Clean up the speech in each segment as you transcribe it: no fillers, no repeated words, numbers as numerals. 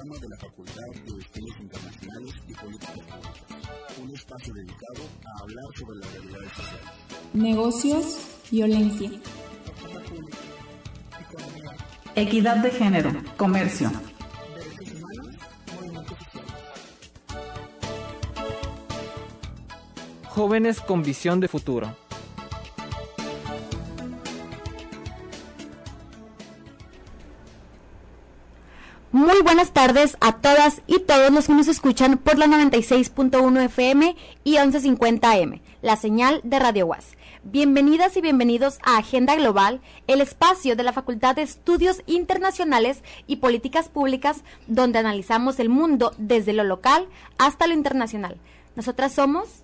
programa de la Facultad de Estudios Internacionales y Políticas Públicas, un espacio dedicado a hablar sobre las realidades sociales. Negocios, violencia. Equidad de género, comercio. Derechos humanos, movimientos sociales. Jóvenes con visión de futuro. Muy buenas tardes a todas y todos los que nos escuchan por la 96.1 FM y 1150 AM, la señal de Radio UAS. Bienvenidas y bienvenidos a Agenda Global, el espacio de la Facultad de Estudios Internacionales y Políticas Públicas, donde analizamos el mundo desde lo local hasta lo internacional. Nosotras somos...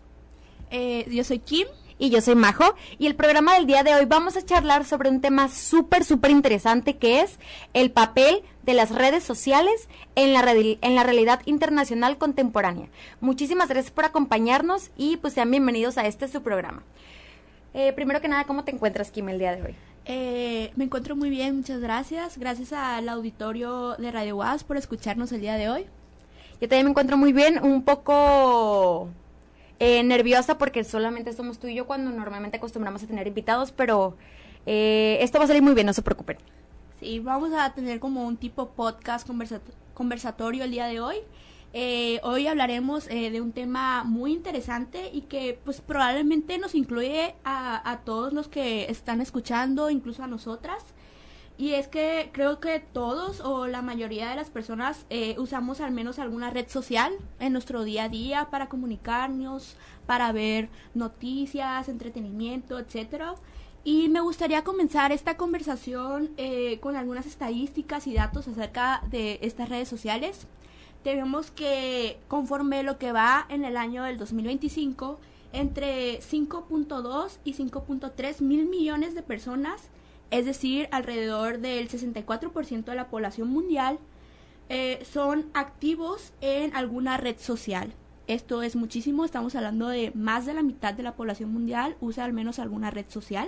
Yo soy Kim. Y yo soy Majo, y el programa del día de hoy vamos a charlar sobre un tema súper interesante, que es el papel de las redes sociales en la realidad internacional contemporánea. Muchísimas gracias por acompañarnos y pues sean bienvenidos a su programa. Primero que nada, ¿cómo te encuentras, Kim, el día de hoy? Me encuentro muy bien, muchas gracias. Gracias al auditorio de Radio UAS por escucharnos el día de hoy. Yo también me encuentro muy bien, un poco... nerviosa porque solamente somos tú y yo cuando normalmente acostumbramos a tener invitados, pero esto va a salir muy bien, no se preocupen. Sí, vamos a tener como un tipo podcast conversatorio el día de hoy. Hoy hablaremos de un tema muy interesante y que pues probablemente nos incluye a todos los que están escuchando, incluso a nosotras. Y es que creo que todos o la mayoría de las personas usamos al menos alguna red social en nuestro día a día para comunicarnos, para ver noticias, entretenimiento, etcétera. Y me gustaría comenzar esta conversación con algunas estadísticas y datos acerca de estas redes sociales. Tenemos que conforme lo que va en el año del 2025, entre 5.2 y 5.3 mil millones de personas, es decir, alrededor del 64% de la población mundial, son activos en alguna red social. Esto es muchísimo, estamos hablando de más de la mitad de la población mundial usa al menos alguna red social,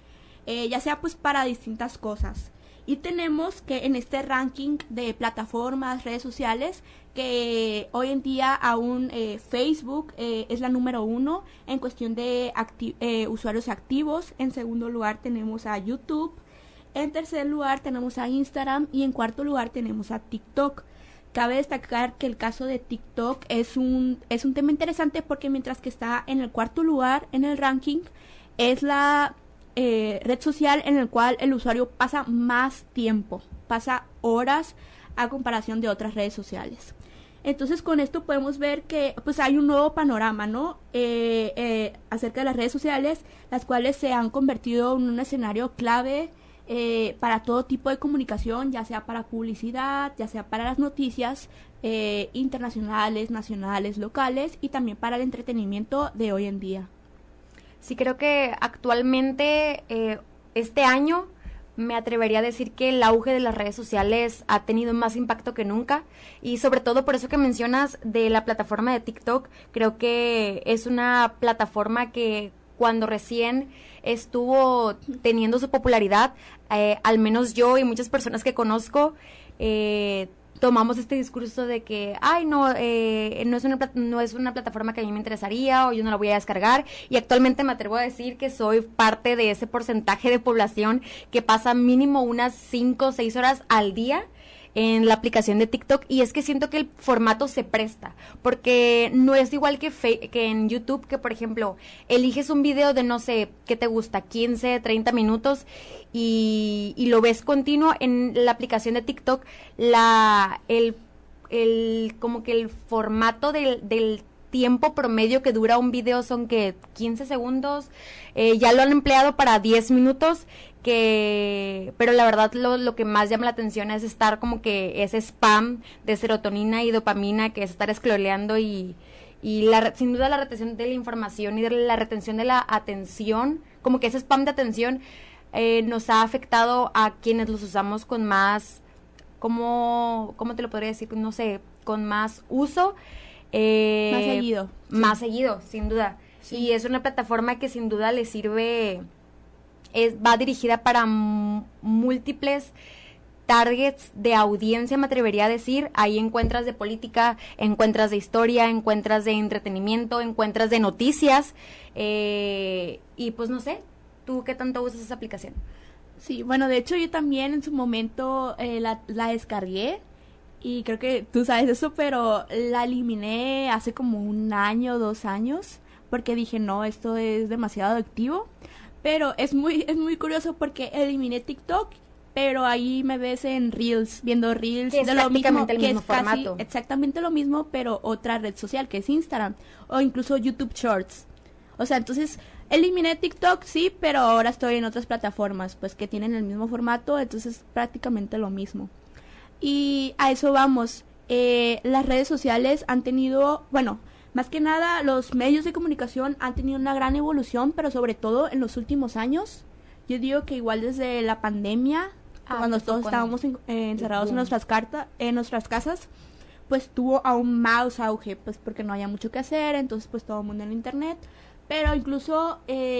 ya sea pues para distintas cosas. Y tenemos que en este ranking de plataformas, redes sociales, que hoy en día aún Facebook es la número 1 en cuestión de usuarios activos. En segundo lugar tenemos a YouTube. En tercer lugar tenemos a Instagram. Y en cuarto lugar tenemos a TikTok. Cabe destacar que el caso de TikTok es un tema interesante porque mientras que está en el cuarto lugar en el ranking, es la red social en el cual el usuario pasa más tiempo, pasa horas a comparación de otras redes sociales. Entonces con esto podemos ver que pues hay un nuevo panorama, ¿no? Acerca de las redes sociales, las cuales se han convertido en un escenario clave para todo tipo de comunicación, ya sea para publicidad, ya sea para las noticias internacionales, nacionales, locales y también para el entretenimiento de hoy en día. Sí, creo que actualmente, este año, me atrevería a decir que el auge de las redes sociales ha tenido más impacto que nunca, y sobre todo por eso que mencionas de la plataforma de TikTok. Creo que es una plataforma que cuando recién estuvo teniendo su popularidad, al menos yo y muchas personas que conozco, tomamos este discurso de que, ay, no es una plataforma que a mí me interesaría, o yo no la voy a descargar, y actualmente me atrevo a decir que soy parte de ese porcentaje de población que pasa mínimo unas 5 o 6 horas al día en la aplicación de TikTok, y es que siento que el formato se presta, porque no es igual que en YouTube, que por ejemplo, eliges un video de no sé, ¿qué te gusta? 15, 30 minutos, y lo ves continuo. En la aplicación de TikTok, como que el formato del tiempo promedio que dura un video son que 15 segundos, ya lo han empleado para 10 minutos, pero la verdad lo que más llama la atención es estar como que ese spam de serotonina y dopamina, que es estar scrolleando y sin duda la retención de la información y de la retención de la atención, como que ese spam de atención nos ha afectado a quienes los usamos con más, ¿cómo te lo podría decir? No sé, con más uso. Más seguido, sin duda. Sí. Y es una plataforma que sin duda le sirve, va dirigida para múltiples targets de audiencia, me atrevería a decir. Ahí encuentras de política, encuentras de historia, encuentras de entretenimiento, encuentras de noticias, y pues no sé, ¿tú qué tanto usas esa aplicación? Sí, bueno, de hecho yo también en su momento la descargué y creo que tú sabes eso, pero la eliminé hace como 1 año, 2 años, porque dije, no, esto es demasiado adictivo. Pero es muy curioso porque eliminé TikTok, pero ahí me ves en Reels, viendo Reels que es de lo mismo, el que mismo es casi formato. exactamente lo mismo, pero otra red social que es Instagram o incluso YouTube Shorts. O sea, entonces eliminé TikTok, sí, pero ahora estoy en otras plataformas, pues que tienen el mismo formato, entonces prácticamente lo mismo. Y a eso vamos. Las redes sociales han tenido, bueno, más que nada los medios de comunicación han tenido una gran evolución, pero sobre todo en los últimos años. Yo digo que igual desde la pandemia, cuando todos estábamos encerrados en nuestras casas, pues tuvo aún más auge, pues porque no había mucho que hacer, entonces pues todo el mundo en internet. Pero incluso,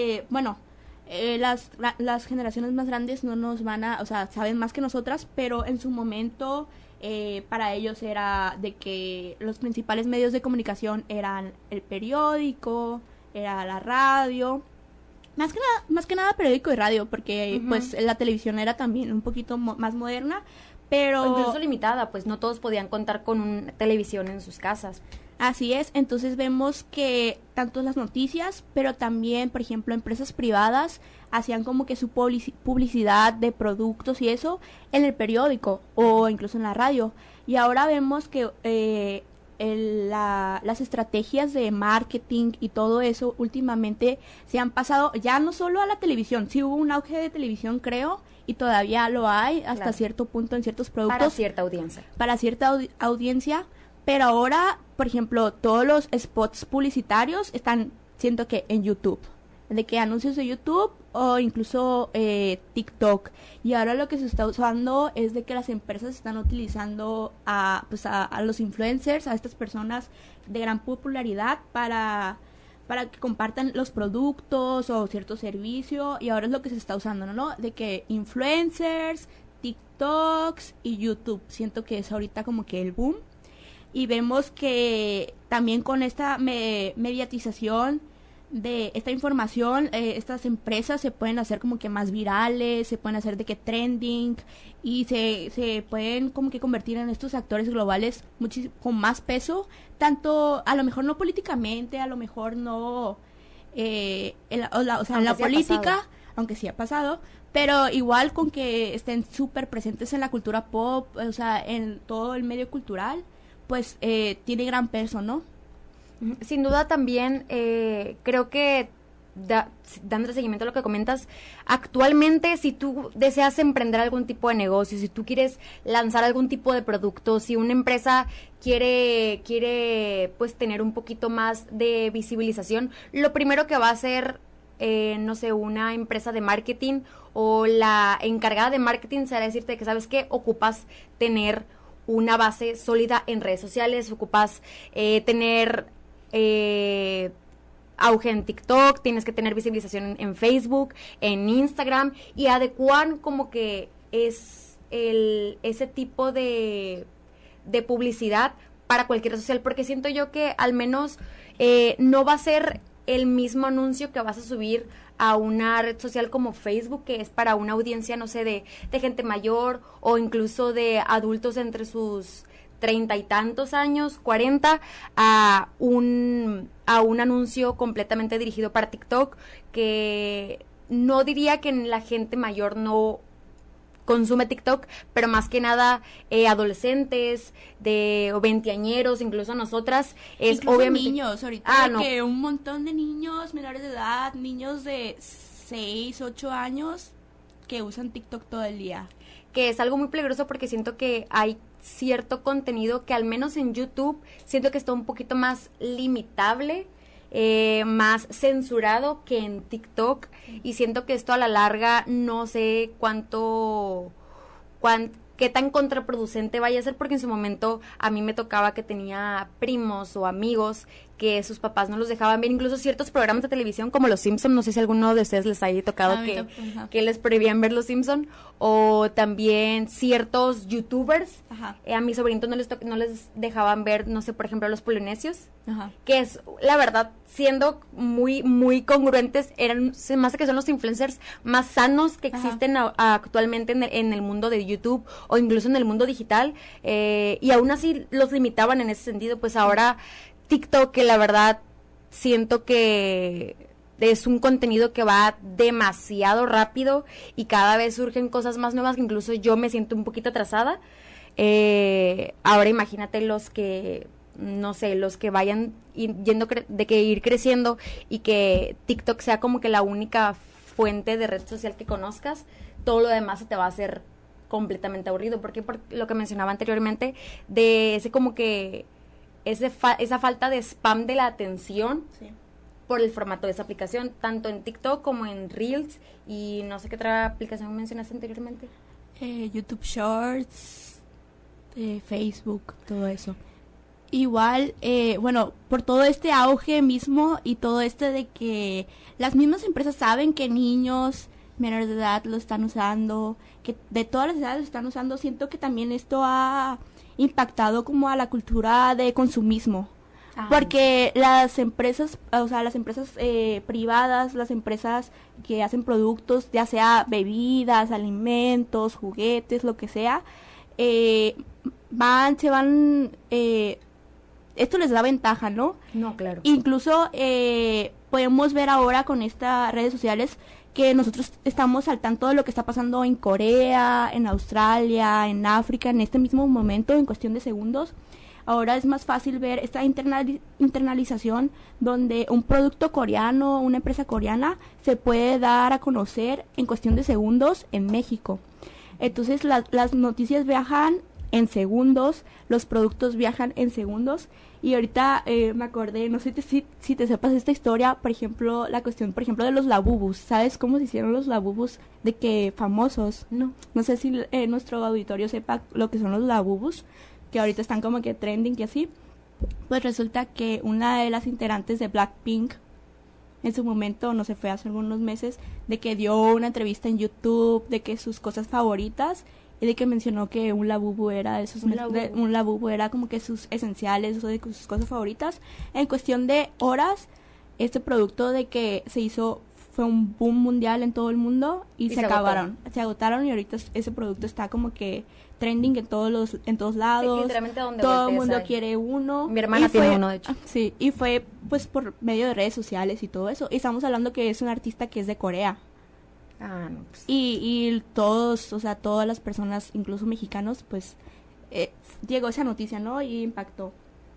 las generaciones más grandes no nos van a, o sea, saben más que nosotras, pero en su momento para ellos era de que los principales medios de comunicación eran el periódico, era la radio, más que nada periódico y radio, porque pues la televisión era también un poquito más moderna, pero O incluso limitada, pues no todos podían contar con una televisión en sus casas. así es. Entonces vemos que tanto las noticias, pero también, por ejemplo, empresas privadas hacían como que su publicidad de productos y eso en el periódico o incluso en la radio. Y ahora vemos que las estrategias de marketing y todo eso últimamente se han pasado ya no solo a la televisión. Sí hubo un auge de televisión, creo, y todavía lo hay hasta Claro. cierto punto en ciertos productos. Para cierta audiencia. Para cierta audiencia, pero ahora, por ejemplo, todos los spots publicitarios están, siento que en YouTube, de que anuncios de YouTube o incluso TikTok. Y ahora lo que se está usando es de que las empresas están utilizando a los influencers, a estas personas de gran popularidad para que compartan los productos o cierto servicio, y ahora es lo que se está usando, ¿no? De que influencers, TikToks y YouTube, siento que es ahorita como que el boom. Y vemos que también con esta mediatización de esta información, estas empresas se pueden hacer como que más virales, se pueden hacer de que trending, y se pueden como que convertir en estos actores globales con más peso, tanto a lo mejor no políticamente, a lo mejor no en la política, aunque sí ha pasado, pero igual con que estén súper presentes en la cultura pop, o sea, en todo el medio cultural, pues tiene gran peso, ¿no? Sin duda también creo que dando seguimiento a lo que comentas, actualmente si tú deseas emprender algún tipo de negocio, si tú quieres lanzar algún tipo de producto, si una empresa quiere pues tener un poquito más de visibilización, lo primero que va a hacer no sé, una empresa de marketing o la encargada de marketing será decirte que sabes que ocupas tener una base sólida en redes sociales, ocupas tener auge en TikTok, tienes que tener visibilización en Facebook, en Instagram, y adecuan como que es ese tipo de publicidad para cualquier red social, porque siento yo que al menos no va a ser el mismo anuncio que vas a subir a una red social como Facebook, que es para una audiencia, no sé, de gente mayor o incluso de adultos entre sus 30 y tantos años, 40, a un anuncio completamente dirigido para TikTok, que no diría que la gente mayor no consume TikTok, pero más que nada adolescentes o veinteañeros, incluso nosotras, es incluso obviamente niños ahorita, no. que un montón de niños menores de edad, niños de 6, 8 años que usan TikTok todo el día. Que es algo muy peligroso porque siento que hay cierto contenido que al menos en YouTube siento que está un poquito más limitable, más censurado que en TikTok, y siento que esto a la larga no sé qué tan contraproducente vaya a ser, porque en su momento a mí me tocaba que tenía primos o amigos que sus papás no los dejaban ver, incluso ciertos programas de televisión como Los Simpson, no sé si alguno de ustedes les haya tocado que les prohibían ver Los Simpson, o también ciertos youtubers, a mis sobrinitos no les dejaban ver, no sé, por ejemplo, Los Polinesios, que es, la verdad, siendo muy, muy congruentes, se me hace que son los influencers más sanos que existen actualmente en el mundo de YouTube, o incluso en el mundo digital, y aún así los limitaban en ese sentido. Pues ahora TikTok, que la verdad siento que es un contenido que va demasiado rápido y cada vez surgen cosas más nuevas que incluso yo me siento un poquito atrasada. Ahora imagínate los que, no sé, los que vayan ir creciendo y que TikTok sea como que la única fuente de red social que conozcas, todo lo demás se te va a hacer completamente aburrido, porque por lo que mencionaba anteriormente, de ese como que esa falta de spam de la atención por el formato de esa aplicación, tanto en TikTok como en Reels, y no sé qué otra aplicación mencionaste anteriormente. YouTube Shorts, Facebook, todo eso. Igual, bueno, por todo este auge mismo y todo de que las mismas empresas saben que niños menores de edad lo están usando, que de todas las edades lo están usando, siento que también esto ha impactado como a la cultura de consumismo. Porque las empresas, o sea, las empresas privadas, las empresas que hacen productos, ya sea bebidas, alimentos, juguetes, lo que sea, esto les da ventaja, ¿no? No, claro. Incluso podemos ver ahora con estas redes sociales que nosotros estamos al tanto de lo que está pasando en Corea, en Australia, en África, en este mismo momento, en cuestión de segundos. Ahora es más fácil ver esta internalización donde un producto coreano, una empresa coreana, se puede dar a conocer en cuestión de segundos en México. Entonces las noticias viajan en segundos, los productos viajan en segundos. Y ahorita me acordé, no sé si te sepas esta historia, por ejemplo, la cuestión, por ejemplo, de los labubus. ¿Sabes cómo se hicieron los labubus de que famosos? No sé si nuestro auditorio sepa lo que son los labubus, que ahorita están como que trending y así. Pues resulta que una de las integrantes de Blackpink, en su momento, no sé, fue hace algunos meses, de que dio una entrevista en YouTube de que sus cosas favoritas, y de que mencionó que un labubu era un labubu era como que sus esenciales o de sus cosas favoritas. En cuestión de horas, este producto de que se hizo fue un boom mundial en todo el mundo y se agotaron y ahorita ese producto está como que trending en todos lados. Sí, literalmente donde todo el mundo quiere uno. Mi hermana tiene uno, de hecho. Sí, y fue pues por medio de redes sociales y todo eso. Y estamos hablando que es un artista que es de Corea. No, pues. Y todos, o sea, todas las personas, incluso mexicanos, pues llegó esa noticia, ¿no? Y impactó.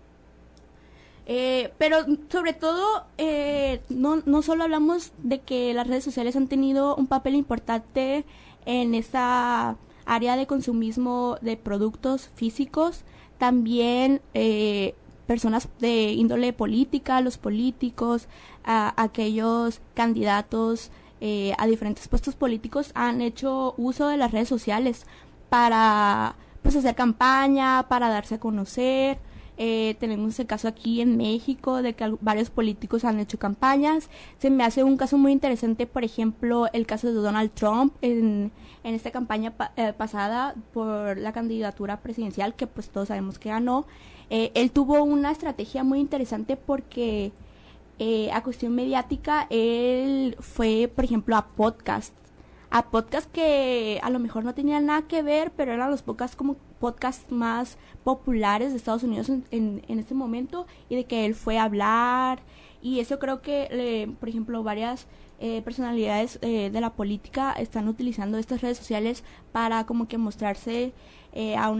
Pero sobre todo, no solo hablamos de que las redes sociales han tenido un papel importante en esta área de consumismo de productos físicos, también personas de índole política, los políticos, aquellos candidatos a diferentes puestos políticos han hecho uso de las redes sociales para pues hacer campaña, para darse a conocer. Tenemos el caso aquí en México de que varios políticos han hecho campañas. Se me hace un caso muy interesante, por ejemplo, el caso de Donald Trump en esta campaña pasada por la candidatura presidencial, que pues todos sabemos que ganó. Él tuvo una estrategia muy interesante porque a cuestión mediática él fue, por ejemplo, a podcast que a lo mejor no tenían nada que ver, pero eran los podcasts más populares de Estados Unidos en este momento, y de que él fue a hablar, y eso creo que por ejemplo varias personalidades de la política están utilizando estas redes sociales para como que mostrarse a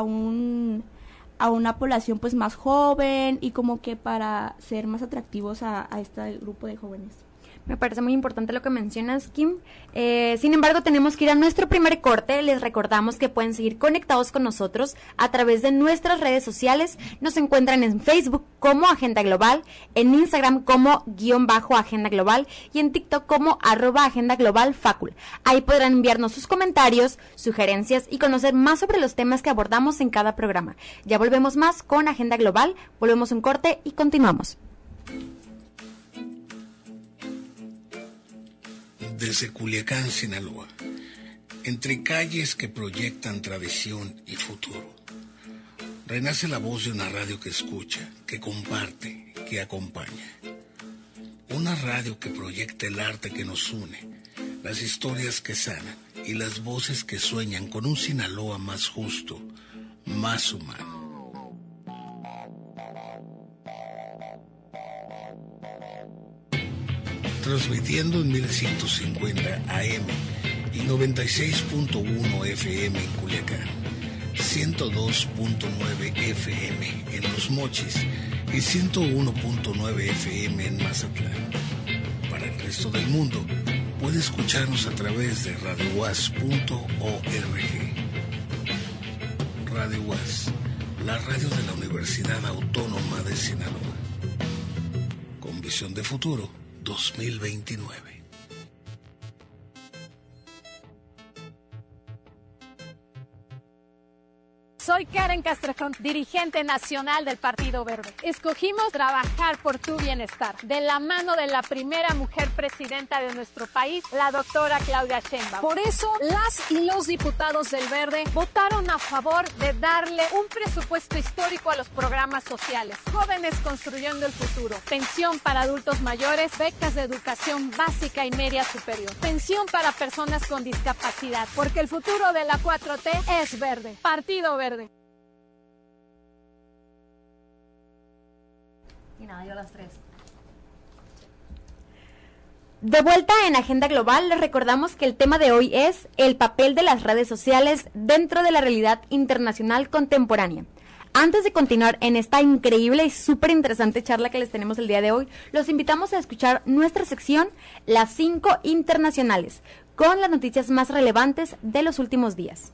una población pues más joven y como que para ser más atractivos a este grupo de jóvenes. Me parece muy importante lo que mencionas, Kim. Sin embargo, tenemos que ir a nuestro primer corte. Les recordamos que pueden seguir conectados con nosotros a través de nuestras redes sociales. Nos encuentran en Facebook como Agenda Global, en Instagram como _Agenda Global y en TikTok como @Agenda Global Facul. Ahí podrán enviarnos sus comentarios, sugerencias y conocer más sobre los temas que abordamos en cada programa. Ya volvemos más con Agenda Global. Volvemos un corte y continuamos. Desde Culiacán, Sinaloa, entre calles que proyectan tradición y futuro, renace la voz de una radio que escucha, que comparte, que acompaña. Una radio que proyecta el arte que nos une, las historias que sanan y las voces que sueñan con un Sinaloa más justo, más humano. Transmitiendo en 1150 AM y 96.1 FM en Culiacán, 102.9 FM en Los Mochis y 101.9 FM en Mazatlán. Para el resto del mundo, puede escucharnos a través de radiouas.org. Radio UAS, la radio de la Universidad Autónoma de Sinaloa. Con visión de futuro 2029. Soy Karen Castrejón, dirigente nacional del Partido Verde. Escogimos trabajar por tu bienestar, de la mano de la primera mujer presidenta de nuestro país, la doctora Claudia Sheinbaum. Por eso, las y los diputados del Verde votaron a favor de darle un presupuesto histórico a los programas sociales. Jóvenes construyendo el futuro, pensión para adultos mayores, becas de educación básica y media superior, pensión para personas con discapacidad, porque el futuro de la 4T es verde. Partido Verde. Y nada, yo a las 3. De vuelta en Agenda Global, les recordamos que el tema de hoy es el papel de las redes sociales dentro de la realidad internacional contemporánea. Antes de continuar en esta increíble y súper interesante charla que les tenemos el día de hoy, los invitamos a escuchar nuestra sección Las 5 Internacionales, con las noticias más relevantes de los últimos días.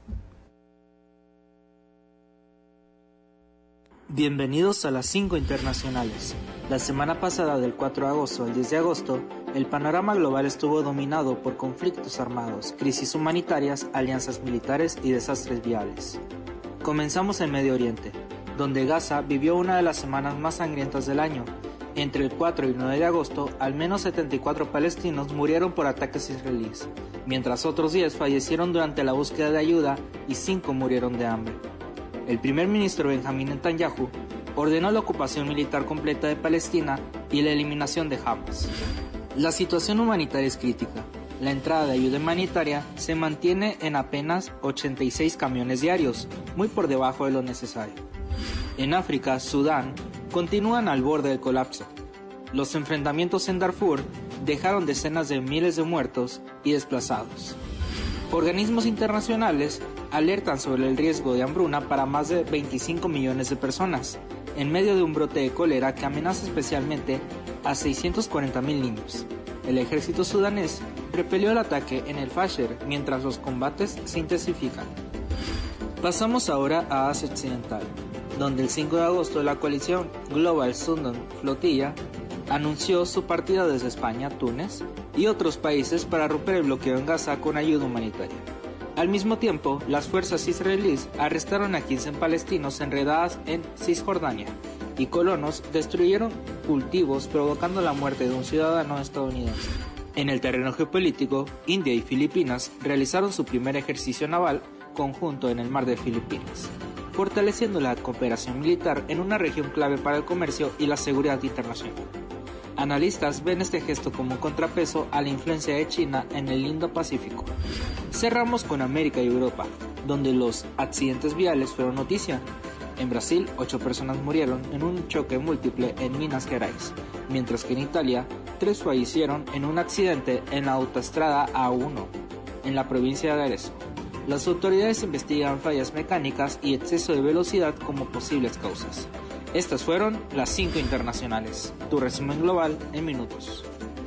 Bienvenidos a las 5 Internacionales. La semana pasada, del 4 de agosto al 10 de agosto, el panorama global estuvo dominado por conflictos armados, crisis humanitarias, alianzas militares y desastres viales. Comenzamos en Medio Oriente, donde Gaza vivió una de las semanas más sangrientas del año. Entre el 4 y el 9 de agosto, al menos 74 palestinos murieron por ataques israelíes, mientras otros 10 fallecieron durante la búsqueda de ayuda y 5 murieron de hambre. El primer ministro Benjamín Netanyahu ordenó la ocupación militar completa de Palestina y la eliminación de Hamas. La situación humanitaria es crítica. La entrada de ayuda humanitaria se mantiene en apenas 86 camiones diarios, muy por debajo de lo necesario. En África, Sudán, continúan al borde del colapso. Los enfrentamientos en Darfur dejaron decenas de miles de muertos y desplazados. Organismos internacionales alertan sobre el riesgo de hambruna para más de 25 millones de personas, en medio de un brote de cólera que amenaza especialmente a 640,000 niños. El ejército sudanés repelió el ataque en el Fasher mientras los combates se intensifican. Pasamos ahora a Asia Occidental, donde el 5 de agosto la coalición Global Southern Flotilla anunció su partida desde España, Túnez y otros países para romper el bloqueo en Gaza con ayuda humanitaria. Al mismo tiempo, las fuerzas israelíes arrestaron a 15 palestinos enredadas en Cisjordania y colonos destruyeron cultivos provocando la muerte de un ciudadano estadounidense. En el terreno geopolítico, India y Filipinas realizaron su primer ejercicio naval conjunto en el mar de Filipinas, fortaleciendo la cooperación militar en una región clave para el comercio y la seguridad internacional. Analistas ven este gesto como un contrapeso a la influencia de China en el Indo-Pacífico. Cerramos con América y Europa, donde los accidentes viales fueron noticia. En Brasil, 8 personas murieron en un choque múltiple en Minas Gerais, mientras que en Italia, 3 fallecieron en un accidente en la autoestrada A1, en la provincia de Arezzo. Las autoridades investigan fallas mecánicas y exceso de velocidad como posibles causas. Estas fueron las 5 internacionales. Tu resumen global en minutos.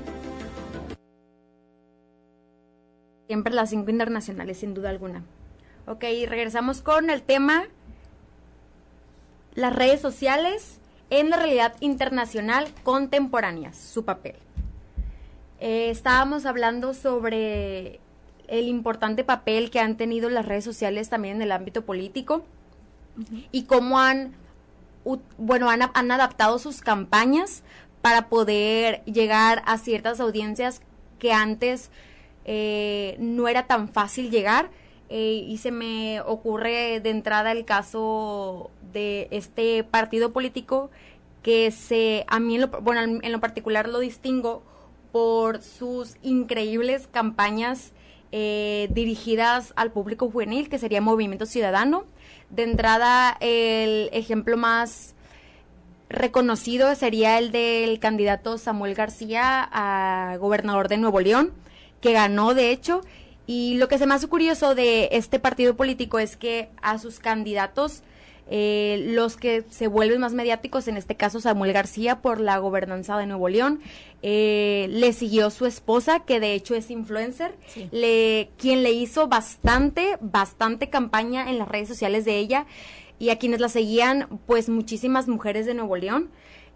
Siempre las 5 internacionales, sin duda alguna. Ok, regresamos con el tema las redes sociales en la realidad internacional contemporánea, su papel. Estábamos hablando sobre el importante papel que han tenido las redes sociales también en el ámbito político y cómo han adaptado sus campañas para poder llegar a ciertas audiencias que antes no era tan fácil llegar. Y se me ocurre de entrada el caso de este partido político que a mí en lo particular lo distingo por sus increíbles campañas dirigidas al público juvenil, que sería Movimiento Ciudadano. De entrada, el ejemplo más reconocido sería el del candidato Samuel García a gobernador de Nuevo León, que ganó de hecho. Y lo que se me hace curioso de este partido político es que a sus candidatos, los que se vuelven más mediáticos, en este caso Samuel García por la gobernanza de Nuevo León, le siguió su esposa, que de hecho es influencer, sí. Quien le hizo bastante campaña en las redes sociales de ella, y a quienes la seguían, pues muchísimas mujeres de Nuevo León.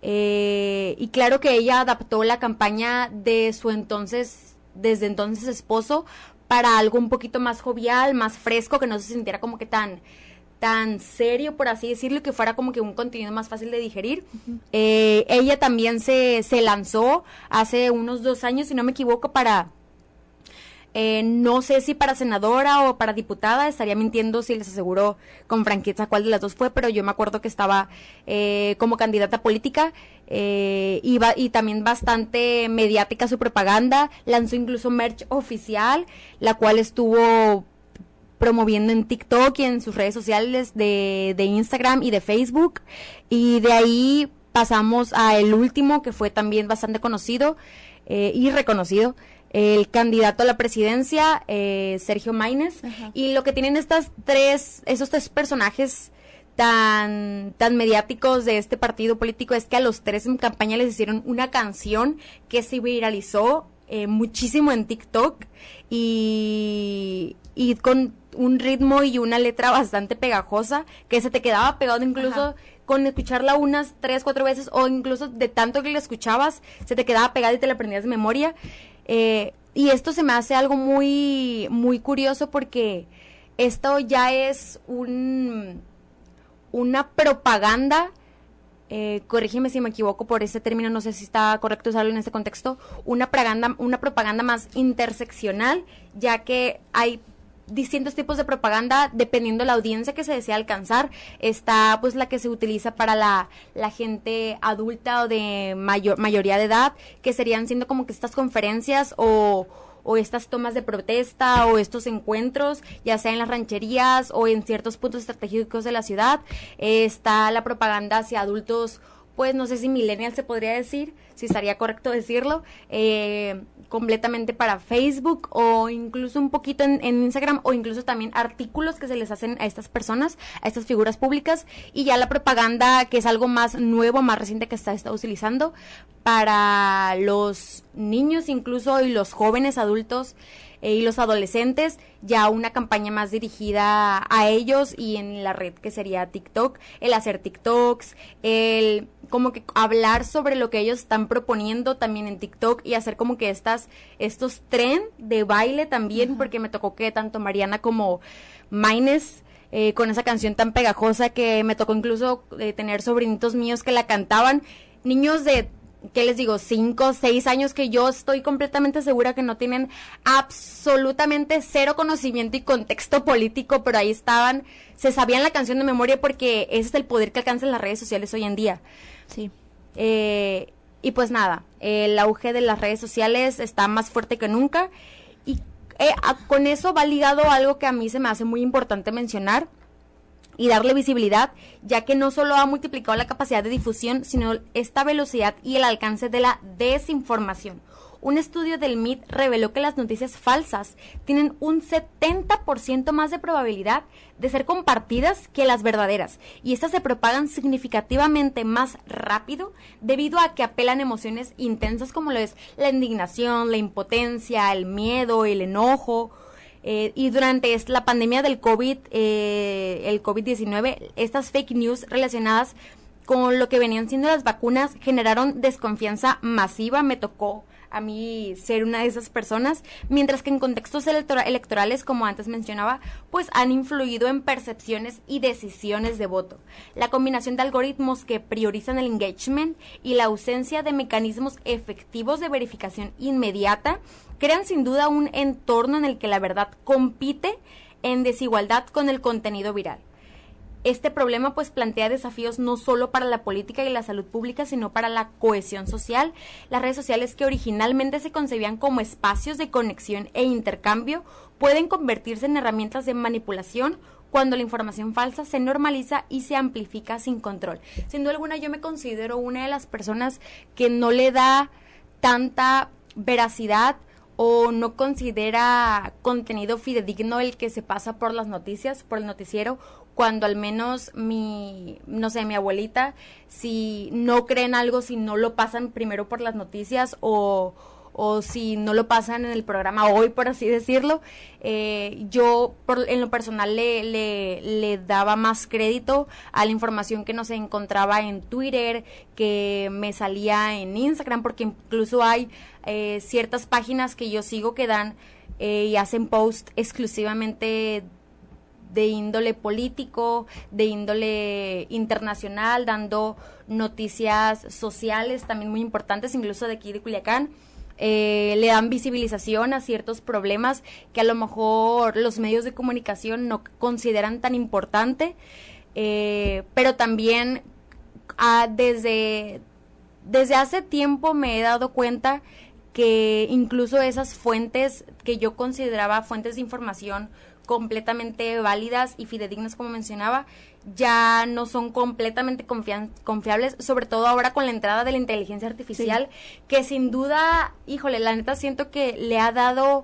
Y claro que ella adaptó la campaña de su desde entonces esposo, para algo un poquito más jovial, más fresco, que no se sintiera como que tan serio, por así decirlo, y que fuera como que un contenido más fácil de digerir. Uh-huh. Ella también se lanzó hace unos 2 años, si no me equivoco, para, no sé si para senadora o para diputada, estaría mintiendo si les aseguro con franqueza cuál de las dos fue, pero yo me acuerdo que estaba como candidata política, y también bastante mediática su propaganda. Lanzó incluso merch oficial, la cual estuvo promoviendo en TikTok y en sus redes sociales de Instagram y de Facebook, y de ahí pasamos a el último, que fue también bastante conocido y reconocido, el candidato a la presidencia, Sergio Maínez. Ajá. Y lo que tienen esos tres personajes tan mediáticos de este partido político es que a los tres en campaña les hicieron una canción que se viralizó muchísimo en TikTok, y con un ritmo y una letra bastante pegajosa, que se te quedaba pegado incluso. Ajá. Con escucharla unas 3-4 veces, o incluso de tanto que la escuchabas, se te quedaba pegada y te la aprendías de memoria. Y esto se me hace algo muy, muy curioso, porque esto ya es una propaganda, corrígeme si me equivoco por ese término, no sé si está correcto usarlo en este contexto, una propaganda más interseccional, ya que hay distintos tipos de propaganda dependiendo de la audiencia que se desea alcanzar. Está pues la que se utiliza para la gente adulta o de mayoría de edad, que serían siendo como que estas conferencias o estas tomas de protesta o estos encuentros, ya sea en las rancherías o en ciertos puntos estratégicos de la ciudad. Está la propaganda hacia adultos, pues no sé si millennials se podría decir, si estaría correcto decirlo, completamente para Facebook, o incluso un poquito en Instagram, o incluso también artículos que se les hacen a estas personas, a estas figuras públicas. Y ya la propaganda, que es algo más nuevo, más reciente, que está utilizando para los niños incluso, y los jóvenes adultos y los adolescentes, ya una campaña más dirigida a ellos, y en la red que sería TikTok, el hacer TikToks, el como que hablar sobre lo que ellos están proponiendo también en TikTok, y hacer como que estos tren de baile también. Uh-huh. Porque me tocó que tanto Mariana como Maínez, con esa canción tan pegajosa, que me tocó incluso tener sobrinitos míos que la cantaban, niños de, ¿qué les digo?, 5, 6 años, que yo estoy completamente segura que no tienen absolutamente cero conocimiento y contexto político, pero ahí estaban, se sabían la canción de memoria, porque ese es el poder que alcanzan las redes sociales hoy en día. Sí. Y pues nada, el auge de las redes sociales está más fuerte que nunca, y con eso va ligado algo que a mí se me hace muy importante mencionar y darle visibilidad, ya que no solo ha multiplicado la capacidad de difusión, sino esta velocidad y el alcance de la desinformación. Un estudio del MIT reveló que las noticias falsas tienen un 70% más de probabilidad de ser compartidas que las verdaderas, y estas se propagan significativamente más rápido debido a que apelan emociones intensas como lo es la indignación, la impotencia, el miedo, el enojo. Y durante la pandemia del COVID, el COVID-19, estas fake news relacionadas con lo que venían siendo las vacunas generaron desconfianza masiva. Me tocó a mí ser una de esas personas, mientras que en contextos electorales, como antes mencionaba, pues han influido en percepciones y decisiones de voto. La combinación de algoritmos que priorizan el engagement y la ausencia de mecanismos efectivos de verificación inmediata crean sin duda un entorno en el que la verdad compite en desigualdad con el contenido viral. Este problema pues plantea desafíos no solo para la política y la salud pública, sino para la cohesión social. Las redes sociales, que originalmente se concebían como espacios de conexión e intercambio, pueden convertirse en herramientas de manipulación cuando la información falsa se normaliza y se amplifica sin control. Sin duda alguna, yo me considero una de las personas que no le da tanta veracidad o no considera contenido fidedigno el que se pasa por las noticias, por el noticiero, cuando al menos mi abuelita, si no creen algo, si no lo pasan primero por las noticias o si no lo pasan en el programa hoy, por así decirlo, yo en lo personal le daba más crédito a la información que nos encontraba en Twitter, que me salía en Instagram, porque incluso hay ciertas páginas que yo sigo que dan y hacen post exclusivamente de índole político, de índole internacional, dando noticias sociales también muy importantes, incluso de aquí de Culiacán. Le dan visibilización a ciertos problemas que a lo mejor los medios de comunicación no consideran tan importante, pero también desde hace tiempo me he dado cuenta que incluso esas fuentes que yo consideraba fuentes de información completamente válidas y fidedignas, como mencionaba, ya no son completamente confiables, sobre todo ahora con la entrada de la inteligencia artificial, sí, que sin duda, híjole, la neta siento que le ha dado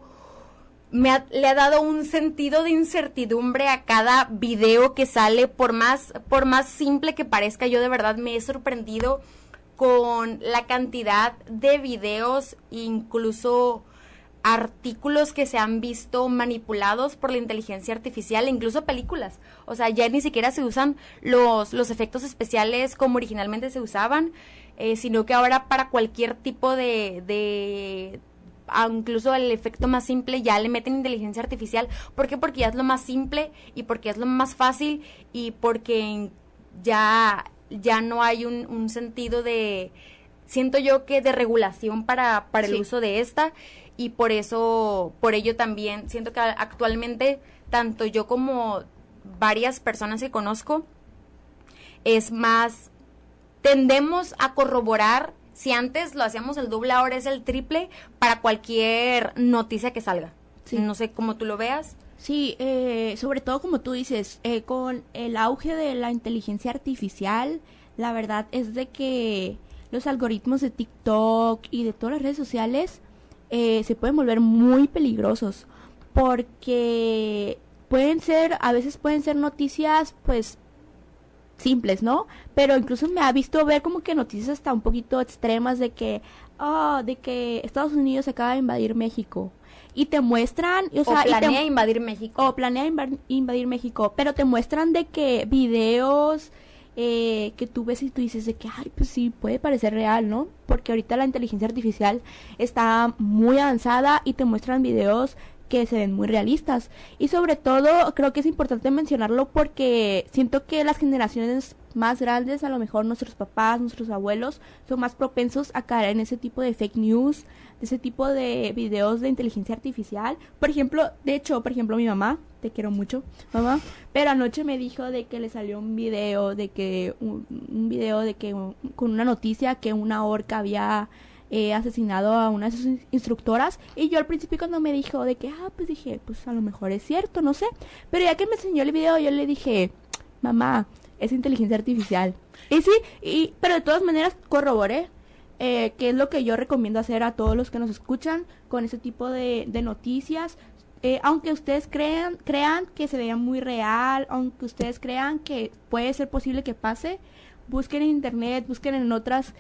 un sentido de incertidumbre a cada video que sale, por más simple que parezca. Yo de verdad me he sorprendido con la cantidad de videos, incluso artículos que se han visto manipulados por la inteligencia artificial, incluso películas. O sea, ya ni siquiera se usan los efectos especiales como originalmente se usaban, sino que ahora para cualquier tipo de incluso el efecto más simple ya le meten inteligencia artificial. ¿Por qué? Porque ya es lo más simple y porque es lo más fácil y porque ya no hay un sentido de, siento yo que de regulación para el uso de esta. Y por ello también siento que actualmente tanto yo como varias personas que conozco es más, tendemos a corroborar, si antes lo hacíamos el doble, ahora es el triple para cualquier noticia que salga. Sí. No sé cómo tú lo veas. Sí, sobre todo como tú dices, con el auge de la inteligencia artificial, la verdad es de que los algoritmos de TikTok y de todas las redes sociales se pueden volver muy peligrosos, porque a veces pueden ser noticias pues simples, ¿no? Pero incluso me ha visto ver como que noticias hasta un poquito extremas de que Estados Unidos acaba de invadir México y te muestran, planea invadir México. Invadir México, pero te muestran de que videos que tú ves y tú dices de que, ay, pues sí, puede parecer real, ¿no? Porque ahorita la inteligencia artificial está muy avanzada y te muestran videos que se ven muy realistas. Y sobre todo, creo que es importante mencionarlo porque siento que las generaciones más grandes, a lo mejor nuestros papás, nuestros abuelos, son más propensos a caer en ese tipo de fake news, de ese tipo de videos de inteligencia artificial. Por ejemplo, mi mamá, te quiero mucho, mamá, pero anoche me dijo de que le salió un video de que con una noticia que una orca había asesinado a una de sus instructoras, y yo al principio cuando me dijo de que pues dije, pues a lo mejor es cierto, no sé, pero ya que me enseñó el video yo le dije, mamá, es inteligencia artificial. Y sí, pero de todas maneras corroboré, que es lo que yo recomiendo hacer a todos los que nos escuchan con ese tipo de noticias. Aunque ustedes crean que se vea muy real, aunque ustedes crean que puede ser posible que pase, busquen en internet, busquen en otras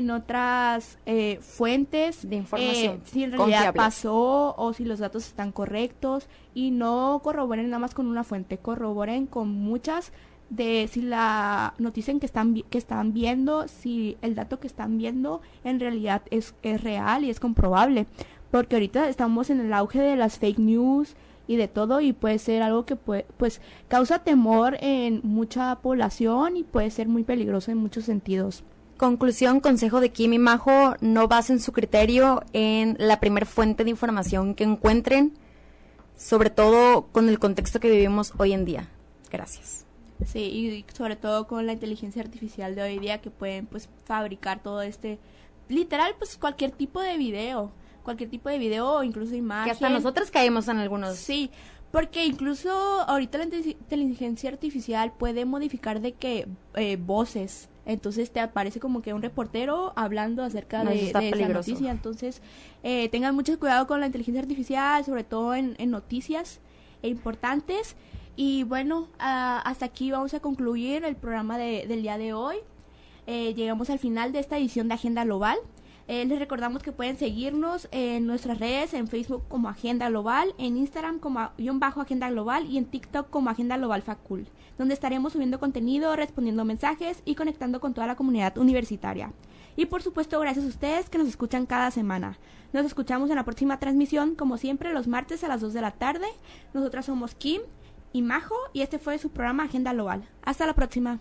fuentes de información, si en realidad pasó o si los datos están correctos, y no corroboren nada más con una fuente, corroboren con muchas de si la noticia que están viendo, si el dato que están viendo en realidad es real y es comprobable, porque ahorita estamos en el auge de las fake news y de todo, y puede ser algo que pues causa temor en mucha población y puede ser muy peligroso en muchos sentidos. Conclusión, consejo de Kim y Majo: no basen su criterio en la primer fuente de información que encuentren, sobre todo con el contexto que vivimos hoy en día. Gracias. Sí, y sobre todo con la inteligencia artificial de hoy día, que pueden pues fabricar todo literal, pues cualquier tipo de video o incluso imagen. Que hasta nosotros caemos en algunos. Sí, porque incluso ahorita la inteligencia artificial puede modificar de que voces. Entonces te aparece como que un reportero hablando acerca de esa noticia. Entonces tengan mucho cuidado con la inteligencia artificial, sobre todo en noticias importantes. Y bueno, hasta aquí vamos a concluir el programa del día de hoy. Llegamos al final de esta edición de Agenda Global. Les recordamos que pueden seguirnos en nuestras redes, en Facebook como Agenda Global, en Instagram como _Agenda Global y en TikTok como Agenda Global Facul, donde estaremos subiendo contenido, respondiendo mensajes y conectando con toda la comunidad universitaria. Y por supuesto, gracias a ustedes que nos escuchan cada semana. Nos escuchamos en la próxima transmisión, como siempre, los martes a las 2 de la tarde. Nosotras somos Kim y Majo, y este fue su programa Agenda Global. Hasta la próxima.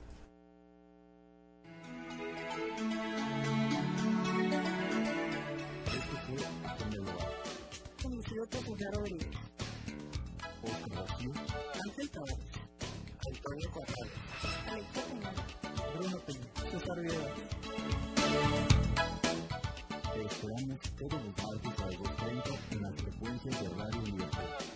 Conducido por José Rodríguez. Observación: Ángel Cabas, Antonio Cuadrado, Alexia Peña, Bruno Peña, César Rivera. Te esperamos todos los martes a las 2:30 en las frecuencias de Radio Libertad.